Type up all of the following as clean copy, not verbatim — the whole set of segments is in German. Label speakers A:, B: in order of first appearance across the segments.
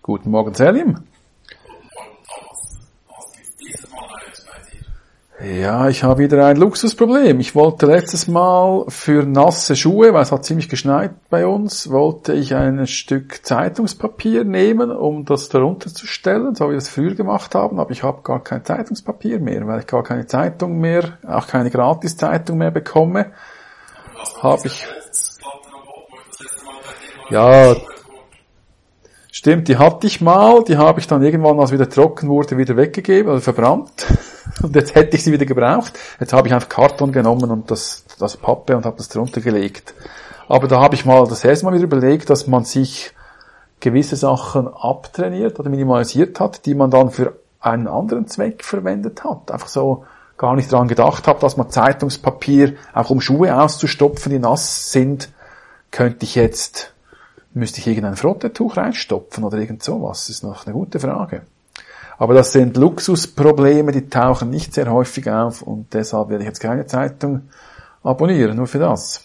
A: Guten Morgen, Selim. Ja, ich habe wieder ein Luxusproblem. Ich wollte letztes Mal für nasse Schuhe, weil es hat ziemlich geschneit bei uns, wollte ich ein Stück Zeitungspapier nehmen, um das darunter zu stellen, so wie wir es früher gemacht haben, aber ich habe gar kein Zeitungspapier mehr, weil ich gar keine Zeitung mehr, auch keine Gratiszeitung mehr bekomme. Habe ich... Ja, stimmt, die hatte ich mal, die habe ich dann irgendwann, als es wieder trocken wurde, wieder weggegeben, also verbrannt. Und jetzt hätte ich sie wieder gebraucht. Jetzt habe ich einfach Karton genommen und das Pappe und habe das drunter gelegt. Aber da habe ich mal das erste Mal wieder überlegt, dass man sich gewisse Sachen abtrainiert oder minimalisiert hat, die man dann für einen anderen Zweck verwendet hat. Einfach so gar nicht daran gedacht habe, dass man Zeitungspapier, auch um Schuhe auszustopfen, die nass sind, müsste ich irgendein Frotteetuch reinstopfen oder irgend sowas? Das ist noch eine gute Frage. Aber das sind Luxusprobleme, die tauchen nicht sehr häufig auf und deshalb werde ich jetzt keine Zeitung abonnieren, nur für das.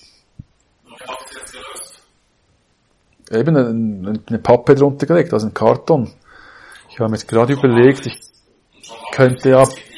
A: Eben eine Pappe drunter gelegt, also ein Karton. Ich habe mir jetzt gerade überlegt, ich könnte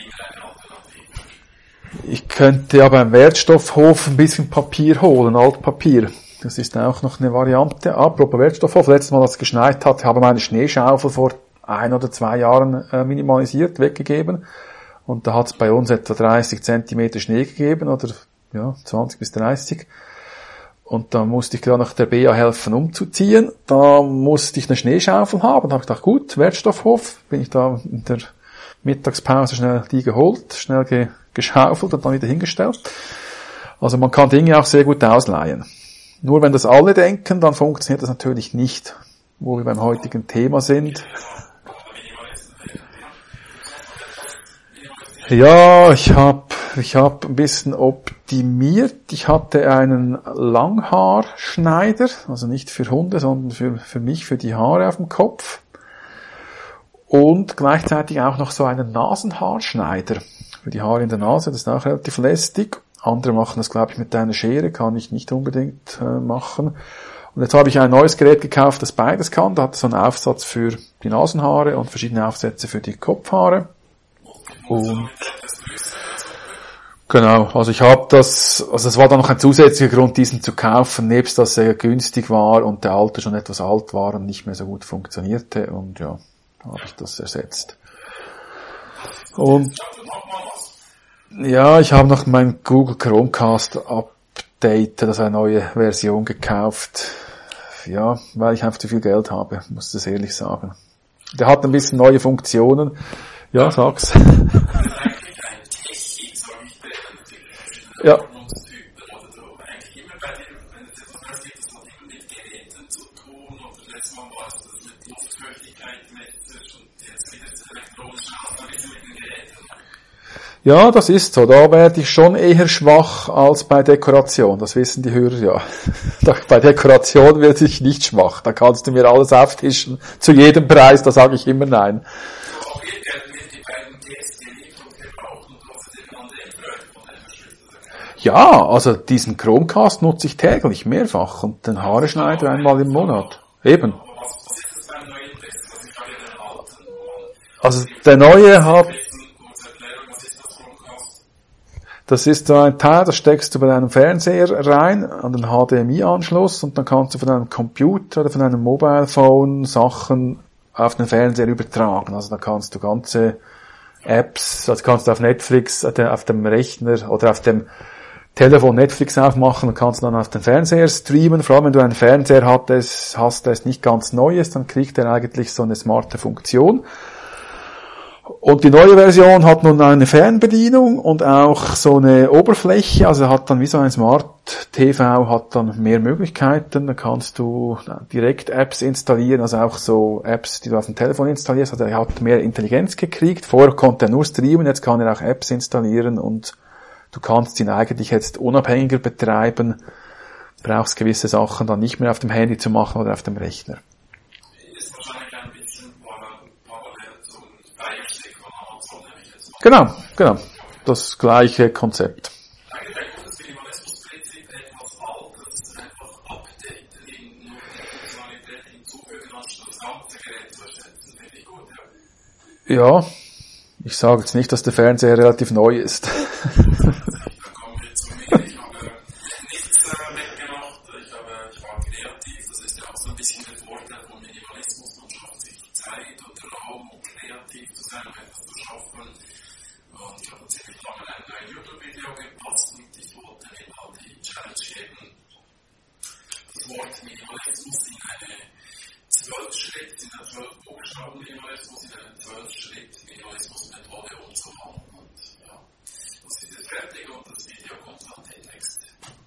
A: ja beim Wertstoffhof ein bisschen Papier holen, Altpapier. Das ist auch noch eine Variante. Apropos Wertstoffhof, letztes Mal, als es geschneit hat, habe ich meine Schneeschaufel vor 1 oder 2 Jahren minimalisiert, weggegeben. Und da hat es bei uns etwa 30 Zentimeter Schnee gegeben, oder 20 bis 30. Und da musste ich gerade nach der BA helfen umzuziehen. Da musste ich eine Schneeschaufel haben. Da habe ich gedacht, gut, Wertstoffhof, bin ich da in der Mittagspause schnell die geholt, schnell geschaufelt und dann wieder hingestellt. Also man kann Dinge auch sehr gut ausleihen. Nur wenn das alle denken, dann funktioniert das natürlich nicht, wo wir beim heutigen Thema sind. Ja, ich hab ein bisschen optimiert. Ich hatte einen Langhaarschneider, also nicht für Hunde, sondern für mich, für die Haare auf dem Kopf. Und gleichzeitig auch noch so einen Nasenhaarschneider für die Haare in der Nase. Das ist auch relativ lästig. Andere machen das, glaube ich, mit einer Schere, kann ich nicht unbedingt machen. Und jetzt habe ich ein neues Gerät gekauft, das beides kann. Da hat es so einen Aufsatz für die Nasenhaare und verschiedene Aufsätze für die Kopfhaare. Und genau, also es war dann noch ein zusätzlicher Grund, diesen zu kaufen, nebst dass er günstig war und der alte schon etwas alt war und nicht mehr so gut funktionierte. Und ja, da habe ich das ersetzt. Und ja, ich habe noch mein Google Chromecast Update, also eine neue Version gekauft. Ja, weil ich einfach zu viel Geld habe, muss das ehrlich sagen. Der hat ein bisschen neue Funktionen. Ja, sag's. Ja. Ja, das ist so. Da werde ich schon eher schwach als bei Dekoration. Das wissen die Hörer ja. Bei Dekoration werde ich nicht schwach. Da kannst du mir alles auftischen. Zu jedem Preis, da sage ich immer nein. Ja, also diesen Chromecast nutze ich täglich, mehrfach. Und den Haareschneider einmal im Monat. Eben. Also der neue hat... Das ist so ein Teil, das steckst du bei deinem Fernseher rein, an den HDMI-Anschluss und dann kannst du von einem Computer oder von einem Mobile Phone Sachen auf den Fernseher übertragen. Also da kannst du ganze Apps, also kannst du auf Netflix, auf dem Rechner oder auf dem Telefon Netflix aufmachen und kannst dann auf den Fernseher streamen. Vor allem, wenn du einen Fernseher hast, der ist nicht ganz neu ist, dann kriegt er eigentlich so eine smarte Funktion. Und die neue Version hat nun eine Fernbedienung und auch so eine Oberfläche, also hat dann wie so ein Smart TV, hat dann mehr Möglichkeiten, da kannst du direkt Apps installieren, also auch so Apps, die du auf dem Telefon installierst, also er hat mehr Intelligenz gekriegt, vorher konnte er nur streamen, jetzt kann er auch Apps installieren und du kannst ihn eigentlich jetzt unabhängiger betreiben, brauchst gewisse Sachen dann nicht mehr auf dem Handy zu machen oder auf dem Rechner. Genau. Das gleiche Konzept. Ja, ich sage jetzt nicht, dass der Fernseher relativ neu ist.
B: Da kommen wir zu mir. Ich habe nichts weggemacht. Ich war kreativ. Das ist ja auch so ein bisschen der Vorteil von Minimalismus. Man schafft sich Zeit und Raum, um kreativ zu sein, um etwas zu schaffen. Und ich habe ziemlich lange ein YouTube-Video gebastelt. Ich wollte mir halt die Challenge geben, das Wort Minimalismus in eine 12-Schritt, in einer 12-Buchstaben-Minimalismus, in eine 12-Schritt-Minimalismus-Methode umzuwandeln. Und ja, das ist jetzt fertig und das Video kommt dann demnächst.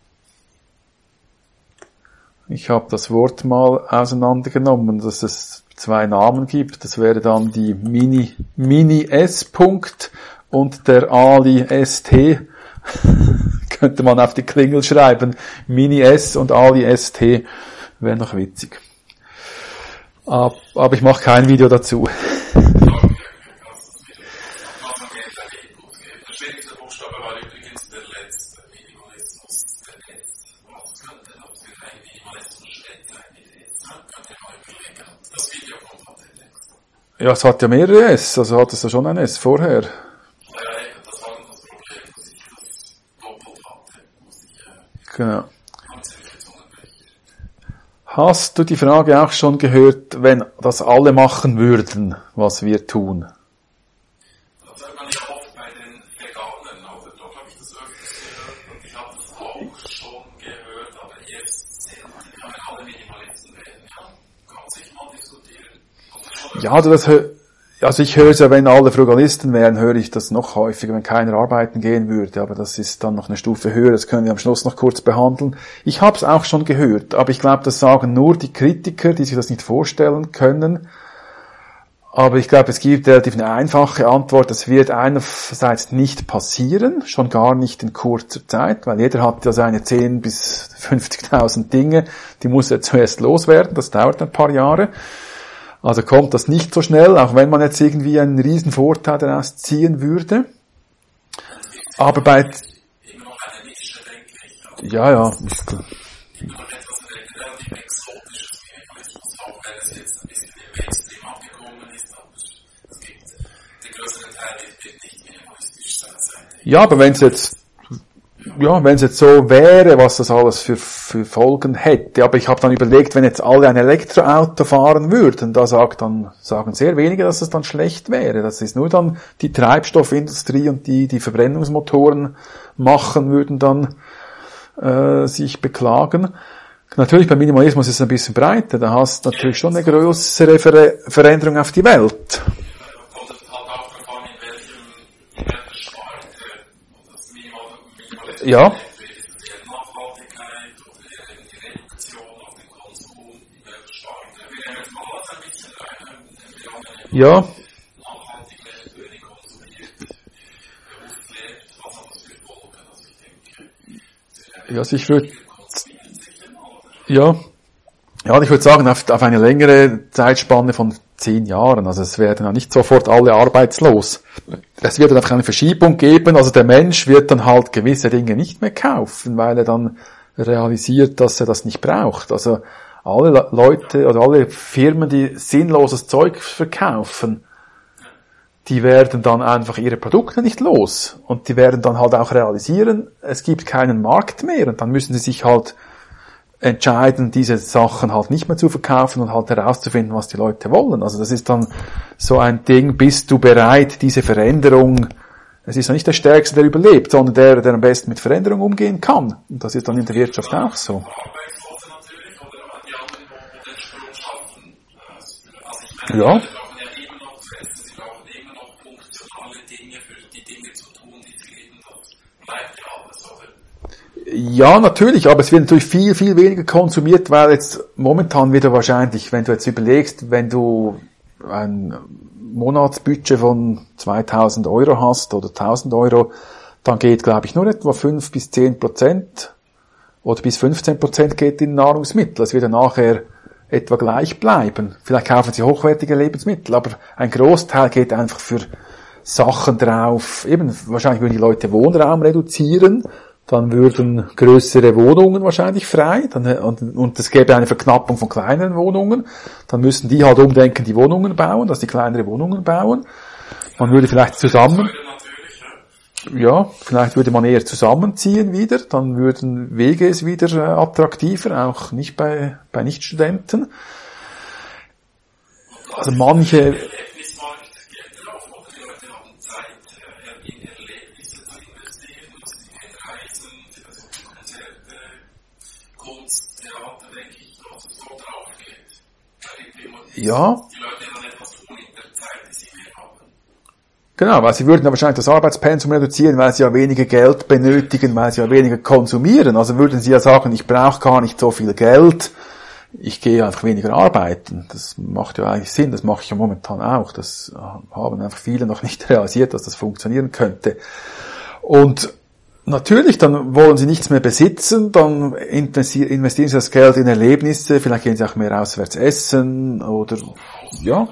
A: Ich habe das Wort mal auseinandergenommen, dass es 2 Namen gibt. Das wäre dann die Mini S. und der Ali ST. Könnte man auf die Klingel schreiben. Mini S und Ali ST. Wäre noch witzig. Aber ich mache kein Video dazu.
B: Der schwierigste Buchstabe war übrigens der letzte, Minimalismus, der letzte. Was könnte das für ein Minimalismus-Schritt sein? Könnt ihr mal überlegen. Das Video kommt dann demnächst.
A: Ja, es hat ja mehrere S, also hat es ja schon ein S vorher.
B: Das war das Problem, dass ich das doppelt hatte.
A: Genau.
B: Ziemliche Zungenbrecher.
A: Hast du die Frage auch schon gehört, wenn das alle machen würden, was wir tun?
B: Das hört man ja oft bei den Veganern, also dort habe ich das öfters gehört und ich habe das auch schon gehört, aber jetzt können alle Minimalisten werden, ja, kann sich mal diskutieren.
A: Ja, also ich höre es ja, wenn alle Frugalisten wären, höre ich das noch häufiger, wenn keiner arbeiten gehen würde, aber das ist dann noch eine Stufe höher, das können wir am Schluss noch kurz behandeln. Ich habe es auch schon gehört, aber ich glaube, das sagen nur die Kritiker, die sich das nicht vorstellen können. Aber ich glaube, es gibt relativ eine einfache Antwort, das wird einerseits nicht passieren, schon gar nicht in kurzer Zeit, weil jeder hat ja seine 10.000 bis 50.000 Dinge, die muss er zuerst loswerden, das dauert ein paar Jahre. Also kommt das nicht so schnell, auch wenn man jetzt irgendwie einen riesen Vorteil daraus ziehen würde. Aber bei...
B: Immer noch eine Nische, denke ich.
A: Ja, ist klar.
B: Immer noch etwas relativ exotisches Minimalismus, auch wenn es jetzt ein bisschen im Mainstream angekommen ist, aber es gibt den größeren Teil, wird nicht minimalistisch sein.
A: Ja, aber wenn es jetzt so wäre, was das alles für Folgen hätte. Aber ich habe dann überlegt, wenn jetzt alle ein Elektroauto fahren würden, sagen sehr wenige, dass es dann schlecht wäre. Das ist nur dann die Treibstoffindustrie und die Verbrennungsmotoren machen, würden dann sich beklagen. Natürlich beim Minimalismus ist es ein bisschen breiter. Da hast du natürlich schon eine größere Veränderung auf die Welt.
B: Und es hat auch davon, in welcher Sparte das Minimalismus
A: Ja.
B: ist. Nachhaltigkeit oder die Reduktion auf den Konsum, in welcher Sparte. Wir nehmen jetzt mal alles ein bisschen rein.
A: Ja.
B: Nachhaltig lebt, wenig konsumiert, bewusst lebt, was hat das für Folgen? Also ich denke,
A: Also ich würde
B: konsumieren sicher mal.
A: ich würde sagen, auf eine längere Zeitspanne von 10 Jahren. Also es werden ja nicht sofort alle arbeitslos. Es wird dann einfach eine Verschiebung geben. Also der Mensch wird dann halt gewisse Dinge nicht mehr kaufen, weil er dann realisiert, dass er das nicht braucht. Also alle Leute oder alle Firmen, die sinnloses Zeug verkaufen, die werden dann einfach ihre Produkte nicht los. Und die werden dann halt auch realisieren, es gibt keinen Markt mehr. Und dann müssen sie sich halt entscheiden, diese Sachen halt nicht mehr zu verkaufen und halt herauszufinden, was die Leute wollen. Also das ist dann so ein Ding, bist du bereit, diese Veränderung, es ist ja nicht der Stärkste, der überlebt, sondern der am besten mit Veränderung umgehen kann. Und das ist dann in der Wirtschaft auch so.
B: Arbeitslose natürlich, oder die anderen, die den Sprung schaffen. Also ich meine,
A: Ja.
B: sie brauchen ja immer noch zu essen, sie brauchen immer noch funktionale Dinge für die Dinge zu tun, die sie leben. Das bleibt ja alles, oder?
A: Ja, natürlich, aber es wird natürlich viel, viel weniger konsumiert, weil jetzt momentan wieder wahrscheinlich, wenn du jetzt überlegst, wenn du ein Monatsbudget von 2.000 Euro hast oder 1.000 Euro, dann geht, glaube ich, nur etwa 5 bis 10% oder bis 15% geht in Nahrungsmittel. Es wird dann nachher etwa gleich bleiben. Vielleicht kaufen sie hochwertige Lebensmittel, aber ein Großteil geht einfach für Sachen drauf. Eben, wahrscheinlich würden die Leute Wohnraum reduzieren, dann würden größere Wohnungen wahrscheinlich frei, und es gäbe eine Verknappung von kleineren Wohnungen, dann müssen die halt umdenken, die Wohnungen bauen, dass die kleinere Wohnungen bauen. Man würde vielleicht vielleicht würde man eher zusammenziehen wieder, dann würden Wege es wieder attraktiver, auch nicht bei Nichtstudenten. Also manche, ja. Genau, weil sie würden ja wahrscheinlich das Arbeitspensum reduzieren, weil sie ja weniger Geld benötigen, weil sie ja weniger konsumieren. Also würden sie ja sagen, ich brauche gar nicht so viel Geld, ich gehe einfach weniger arbeiten. Das macht ja eigentlich Sinn, das mache ich ja momentan auch. Das haben einfach viele noch nicht realisiert, dass das funktionieren könnte. Und natürlich, dann wollen sie nichts mehr besitzen, dann investieren sie das Geld in Erlebnisse, vielleicht gehen sie auch mehr auswärts essen oder, ja.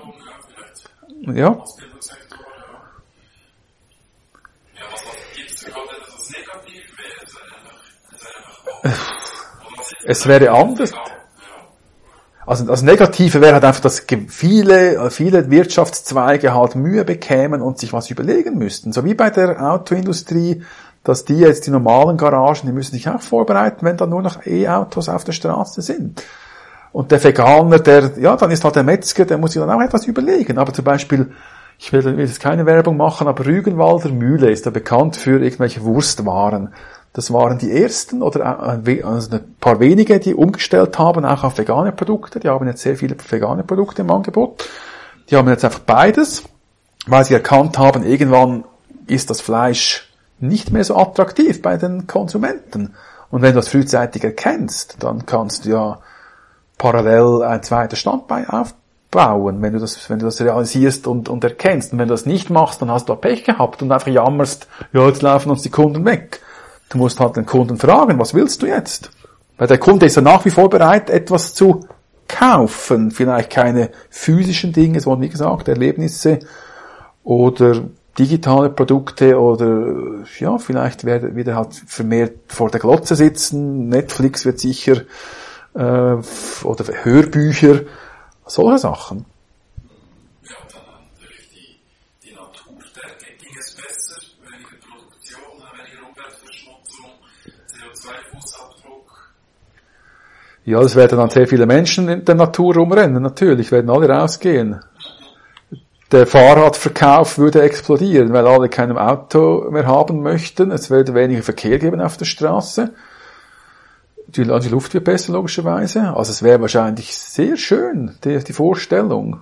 A: Es wäre anders. Also das Negative wäre halt einfach, dass viele Wirtschaftszweige halt Mühe bekämen und sich was überlegen müssten. So wie bei der Autoindustrie, dass die jetzt die normalen Garagen, die müssen sich auch vorbereiten, wenn dann nur noch E-Autos auf der Straße sind. Und der Veganer, dann ist halt der Metzger, der muss sich dann auch etwas überlegen. Aber zum Beispiel, ich will jetzt keine Werbung machen, aber Rügenwalder Mühle ist ja bekannt für irgendwelche Wurstwaren. Das waren die ersten oder also ein paar wenige, die umgestellt haben, auch auf vegane Produkte. Die haben jetzt sehr viele vegane Produkte im Angebot. Die haben jetzt einfach beides, weil sie erkannt haben, irgendwann ist das Fleisch nicht mehr so attraktiv bei den Konsumenten. Und wenn du das frühzeitig erkennst, dann kannst du ja parallel ein zweites Standbein aufbauen, wenn du das realisierst und erkennst. Und wenn du das nicht machst, dann hast du Pech gehabt und einfach jammerst, ja, jetzt laufen uns die Kunden weg. Du musst halt den Kunden fragen, was willst du jetzt? Weil der Kunde ist ja nach wie vor bereit, etwas zu kaufen. Vielleicht keine physischen Dinge, sondern wie gesagt, Erlebnisse oder digitale Produkte oder ja, vielleicht wieder halt vermehrt vor der Glotze sitzen. Netflix wird sicher oder Hörbücher, solche Sachen.
B: Ja, dann natürlich die Naturstärke. Ging es besser, weniger Produktion, weniger Umweltverschmutzung, CO2-Fußabdruck?
A: Ja, es werden dann sehr viele Menschen in der Natur rumrennen, natürlich, werden alle rausgehen. Der Fahrradverkauf würde explodieren, weil alle kein Auto mehr haben möchten. Es würde weniger Verkehr geben auf der Straße. Die Luft wird besser, logischerweise. Also es wäre wahrscheinlich sehr schön, die Vorstellung.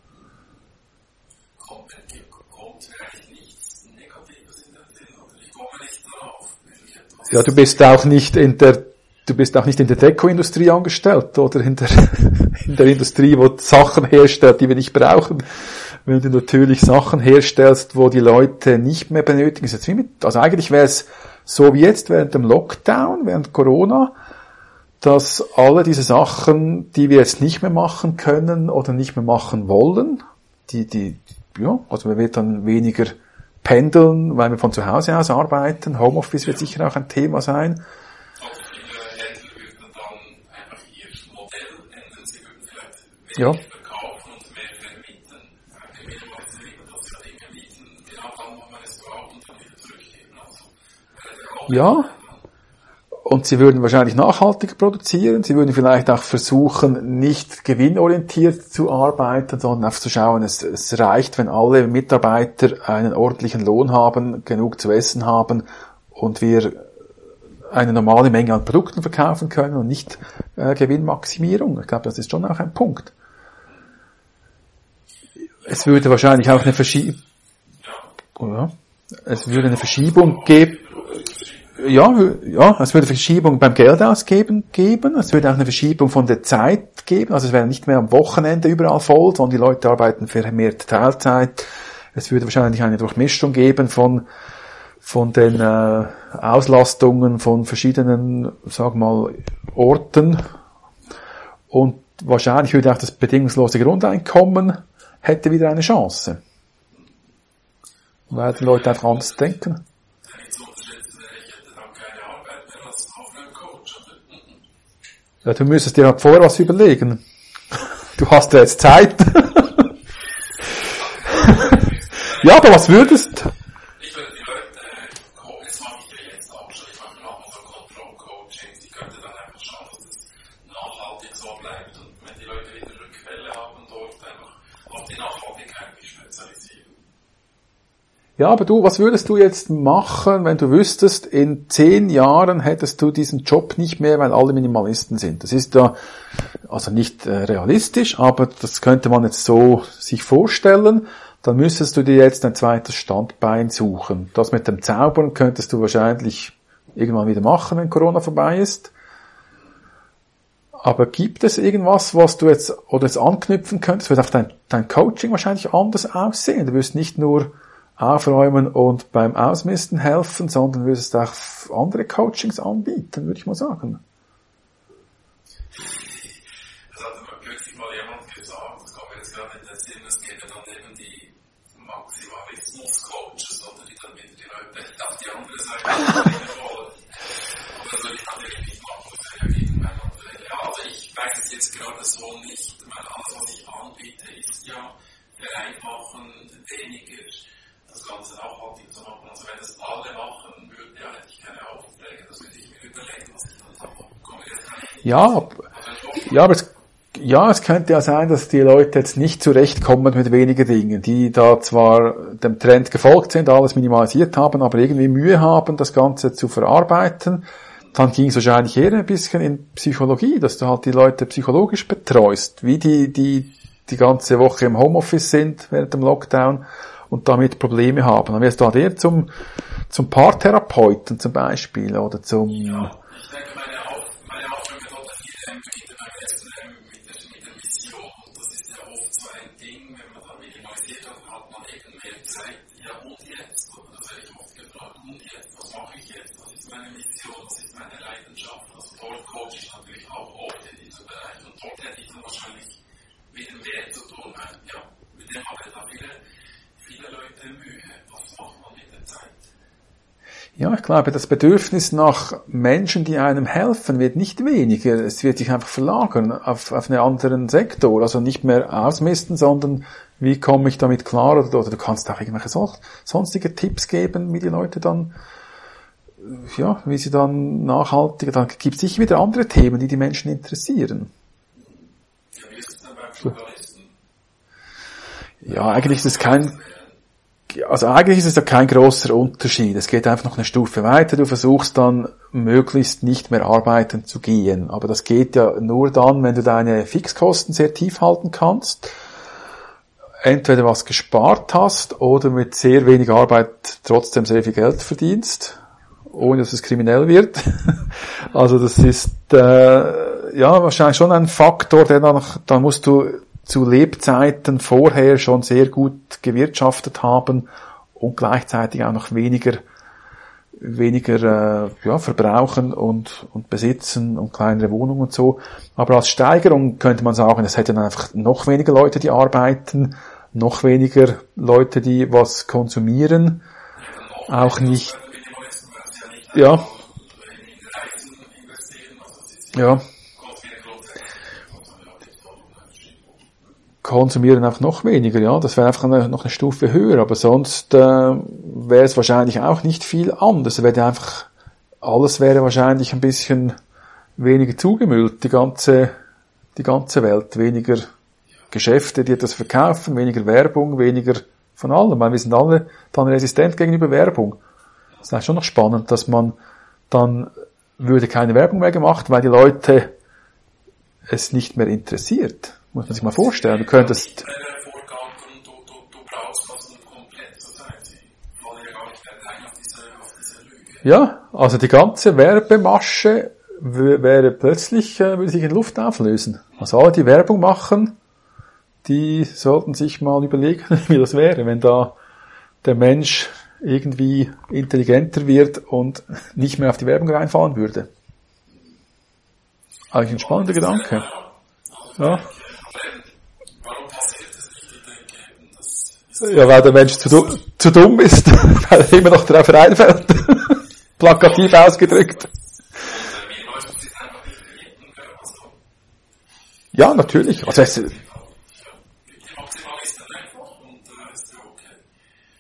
B: Kommt vielleicht nichts Negatives in den Sinn, oder ich komme nicht darauf.
A: Ja, du bist auch nicht in der Dekoindustrie angestellt, oder in der Industrie, wo Sachen herstellt, die wir nicht brauchen. Wenn du natürlich Sachen herstellst, wo die Leute nicht mehr benötigen, ist jetzt also eigentlich wäre es so wie jetzt während dem Lockdown, während Corona, dass alle diese Sachen, die wir jetzt nicht mehr machen können oder nicht mehr machen wollen, also wir werden dann weniger pendeln, weil wir von zu Hause aus arbeiten. Homeoffice wird sicher auch ein Thema sein.
B: Also viele Händler würden dann einfach ihr Modell ändern, sie würden vielleicht
A: Ja.
B: verkaufen und mehr vermieten. Wir realisieren, dass sie Dinge mieten, genau dann, wo man es braucht und dann wieder zurückgeben. Also,
A: Ja. Und sie würden wahrscheinlich nachhaltig produzieren. Sie würden vielleicht auch versuchen, nicht gewinnorientiert zu arbeiten, sondern einfach zu schauen, es reicht, wenn alle Mitarbeiter einen ordentlichen Lohn haben, genug zu essen haben und wir eine normale Menge an Produkten verkaufen können und nicht Gewinnmaximierung. Ich glaube, das ist schon auch ein Punkt. Es würde wahrscheinlich auch eine Verschiebung geben. Ja, es würde eine Verschiebung beim Geldausgeben geben, es würde auch eine Verschiebung von der Zeit geben, also es wäre nicht mehr am Wochenende überall voll, sondern die Leute arbeiten vermehrt Teilzeit. Es würde wahrscheinlich eine Durchmischung geben von den Auslastungen von verschiedenen, Orten und wahrscheinlich würde auch das bedingungslose Grundeinkommen hätte wieder eine Chance, weil die Leute einfach anders denken. Ja, du müsstest dir halt vorher was überlegen. Du hast ja jetzt Zeit. Ja, aber was würdest?
B: Ich würde die Leute, das mache ich ja jetzt auch schon, ich mache auch mal so Control-Coachings, die könnte dann einfach schauen, dass das nachhaltig so bleibt und wenn die Leute wieder Rückfälle haben, dort einfach auf die Nachhaltigkeit spezialisieren.
A: Ja, aber du, was würdest du jetzt machen, wenn du wüsstest, in 10 Jahren hättest du diesen Job nicht mehr, weil alle Minimalisten sind? Das ist ja also nicht realistisch, aber das könnte man jetzt so sich vorstellen. Dann müsstest du dir jetzt ein zweites Standbein suchen. Das mit dem Zaubern könntest du wahrscheinlich irgendwann wieder machen, wenn Corona vorbei ist. Aber gibt es irgendwas, was du jetzt anknüpfen könntest? Wird auch dein Coaching wahrscheinlich anders aussehen. Du wirst nicht nur aufräumen und beim Ausmisten helfen, sondern würdest auch andere Coachings anbieten, würde ich mal sagen.
B: Das hat mir kürzlich mal jemand gesagt, das kommt mir jetzt gerade in den Sinn, es gäbe dann eben die Maximalismus-Coaches, oder die dann wieder die Leute auf die andere Seite bringen wollen. Aber das würde ich natürlich nicht machen, das wäre ja gegen meine Modelle. Ja, also ich weiß es jetzt gerade so nicht, weil alles, was ich anbiete, ist ja vereinfachen, weniger das Ganze nachhaltig zu machen. Also wenn das alle machen würden, ja, hätte ich keine Aufträge, das würde ich mir überlegen, was ich dann mache.
A: Es könnte ja sein, dass die Leute jetzt nicht zurechtkommen mit weniger Dingen, die da zwar dem Trend gefolgt sind, alles minimalisiert haben, aber irgendwie Mühe haben, das Ganze zu verarbeiten. Dann ging es wahrscheinlich eher ein bisschen in Psychologie, dass du halt die Leute psychologisch betreust, wie die ganze Woche im Homeoffice sind während dem Lockdown und damit Probleme haben. Dann wirst du halt eher zum Paartherapeuten zum Beispiel oder zum...
B: Ja, ich denke, meine Aufgabe hat viel beginnt beim SNM mit der Mission. Und das ist ja oft so ein Ding, wenn man dann minimalisiert hat, hat man eben mehr Zeit. Ja, und jetzt? Oder das werde ich oft gefragt, und jetzt? Was mache ich jetzt? Was ist meine Mission? Was ist meine Leidenschaft? Also dort coache ich natürlich auch oft in diesem Bereich. Und dort hätte ich dann wahrscheinlich mit dem Wert zu tun, weil ja, mit dem haben da viele Leute Mühe. Was macht man mit der Zeit?
A: Ja, ich glaube, das Bedürfnis nach Menschen, die einem helfen, wird nicht weniger. Es wird sich einfach verlagern auf einen anderen Sektor. Also nicht mehr ausmisten, sondern wie komme ich damit klar? Oder du kannst auch irgendwelche sonstige Tipps geben, wie die Leute dann, ja, wie sie dann nachhaltiger, dann gibt es sicher wieder andere Themen, die die Menschen interessieren.
B: Ja, wie ist es dann beim Journalisten?
A: Ja, eigentlich ist es ja kein großer Unterschied. Es geht einfach noch eine Stufe weiter. Du versuchst dann möglichst nicht mehr arbeiten zu gehen. Aber das geht ja nur dann, wenn du deine Fixkosten sehr tief halten kannst. Entweder was gespart hast oder mit sehr wenig Arbeit trotzdem sehr viel Geld verdienst, ohne dass es kriminell wird. Also das ist wahrscheinlich schon ein Faktor, dann musst du zu Lebzeiten vorher schon sehr gut gewirtschaftet haben und gleichzeitig auch noch weniger verbrauchen und besitzen und kleinere Wohnungen und so. Aber als Steigerung könnte man sagen, es hätte dann einfach noch weniger Leute, die arbeiten, noch weniger Leute, die was konsumieren, auch nicht, ja. Konsumieren auch noch weniger, ja, das wäre einfach noch eine Stufe höher, aber sonst wäre es wahrscheinlich auch nicht viel anders. Alles wäre wahrscheinlich ein bisschen weniger zugemüllt, die ganze Welt, weniger Geschäfte, die etwas verkaufen, weniger Werbung, weniger von allem, weil wir sind alle dann resistent gegenüber Werbung. Das ist eigentlich schon noch spannend, dass man dann würde keine Werbung mehr gemacht, weil die Leute es nicht mehr interessiert. Muss man sich mal vorstellen. Du könntest... Ja, also die ganze Werbemasche wäre plötzlich, würde sich in Luft auflösen. Also alle, die Werbung machen, die sollten sich mal überlegen, wie das wäre, wenn da der Mensch irgendwie intelligenter wird und nicht mehr auf die Werbung reinfallen würde. Eigentlich ein spannender Gedanke. Ja. Ja, weil der Mensch zu dumm ist, weil er immer noch darauf reinfällt. Plakativ ausgedrückt. Ja, natürlich. Also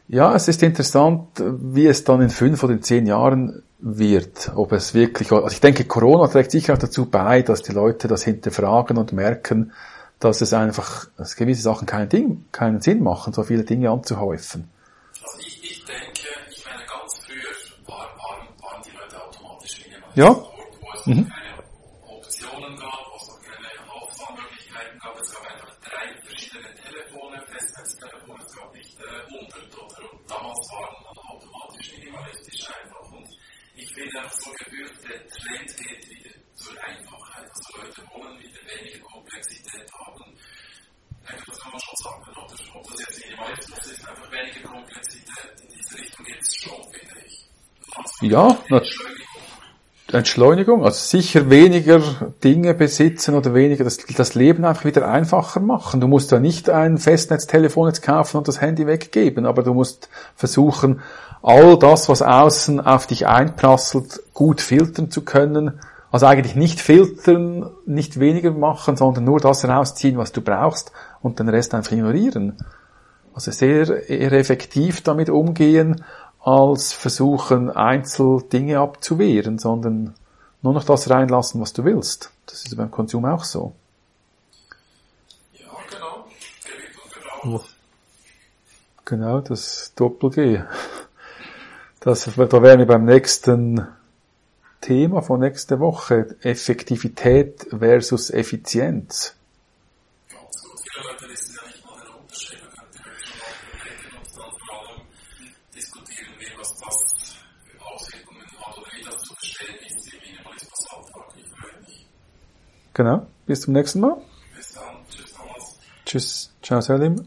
A: Ja, es ist interessant, wie es dann in 5 oder 10 Jahren wird. Ob es wirklich, also ich denke, Corona trägt sicher auch dazu bei, dass die Leute das hinterfragen und merken, dass es einfach, dass gewisse Sachen keinen Sinn machen, so viele Dinge anzuhäufen.
B: Also ich denke, ich meine, ganz früher waren die Leute automatisch minimalist.
A: Ja.
B: Wo es keine Optionen gab, wo es noch keine Auswahlmöglichkeiten gab. Es gab einfach 3 verschiedene Telefone, Festnetztelefone, es gab nicht 100 oder damals waren man automatisch minimalistisch einfach. Und ich finde einfach so gefühlt, der Trend geht wieder zur Einfachheit. Also Leute wollen wieder weniger Komplexität haben. Das kann man schon sagen, oder? Ob das jetzt Minimalismus ist, einfach weniger Komplexität. In diese Richtung geht es schon, finde ich.
A: Ja, Entschleunigung, also sicher weniger Dinge besitzen oder weniger das Leben einfach wieder einfacher machen. Du musst ja nicht ein Festnetztelefon jetzt kaufen und das Handy weggeben, aber du musst versuchen, all das, was außen auf dich einprasselt, gut filtern zu können. Also eigentlich nicht filtern, nicht weniger machen, sondern nur das rausziehen, was du brauchst und den Rest einfach ignorieren. Also eher effektiv damit umgehen, als versuchen, Einzeldinge abzuwehren, sondern nur noch das reinlassen, was du willst. Das ist beim Konsum auch so.
B: Ja, genau. Gewicht und
A: Genau, das Doppel-G. Da wären wir beim nächsten Thema von nächster Woche. Effektivität versus Effizienz.
B: Ganz gut. Viele Leute wissen ja nicht mal den Unterschied. Da könnt ihr euch schon mal überlegen und dann vor allem diskutieren wir, was das für Auswirkungen hat oder wie das zu verstehen ist im Minimalismus-Alltag. Ich freue mich.
A: Genau. Bis zum nächsten Mal.
B: Bis dann. Tschüss, Thomas.
A: Tschüss. Ciao, Salim.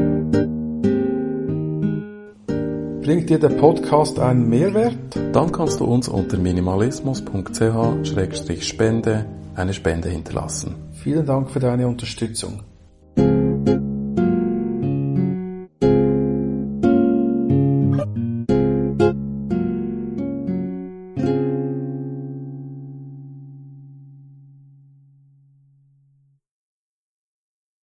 A: Bringt dir der Podcast einen Mehrwert?
C: Dann kannst du uns unter minimalismus.ch/spende eine Spende hinterlassen.
A: Vielen Dank für deine Unterstützung.